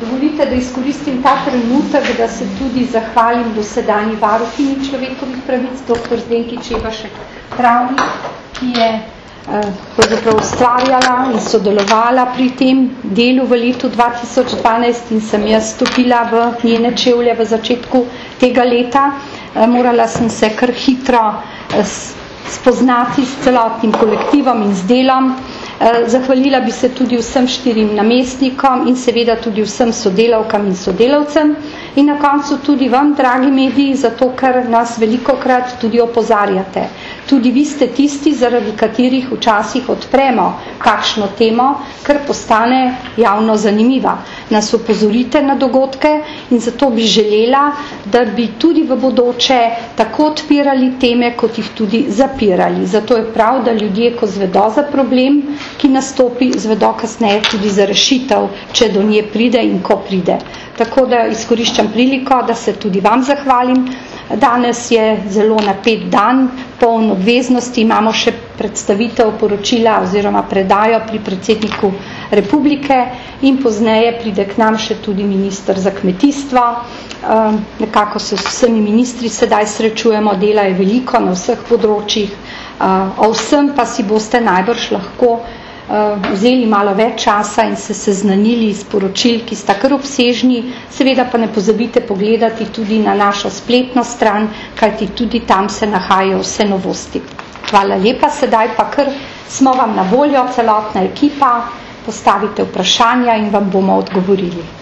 Dovolite, da izkoristim ta trenutek, da se tudi zahvalim dosedanji varuhinji človekovih pravic, dr. Zdenki Čebašek Travnik, ki je pravzaprav ustvarjala in sodelovala pri tem delu v letu 2012 in sem jaz stopila v njene čevlje v začetku tega leta. Morala sem se kar hitro spoznati s celotnim kolektivom in z delom. Zahvalila bi se tudi vsem 4 namestnikom in seveda tudi vsem sodelavkam in sodelavcem in na koncu tudi vam, dragi mediji, zato ker nas velikokrat tudi opozarjate. Tudi vi ste tisti, zaradi katerih včasih odpremo kakšno temo, ker postane javno zanimiva. Nas opozorite na dogodke in zato bi želela, da bi tudi v bodoče tako odpirali teme, kot jih tudi zapirali. Zato je prav, da ljudje, ko zvedo za problem, ki nastopi, zvedo kasneje tudi za rešitev, če do nje pride in ko pride. Tako da izkoriščam priliko, da se tudi vam zahvalim. Danes je zelo napet dan, poln obveznosti, imamo še predstavitev poročila oziroma predajo pri predsedniku republike in pozneje pride k nam še tudi minister za kmetijstvo. Nekako se s vsemi ministri sedaj srečujemo, dela je veliko na vseh področjih. O vsem pa si boste najbrž lahko vzeli malo več časa in se seznanili s poročil, ki sta kar obsežni. Seveda pa ne pozabite pogledati tudi na našo spletno stran, kajti tudi tam se nahajajo vse novosti. Hvala lepa, sedaj pa kar smo vam na voljo, celotna ekipa, postavite vprašanja in vam bomo odgovorili.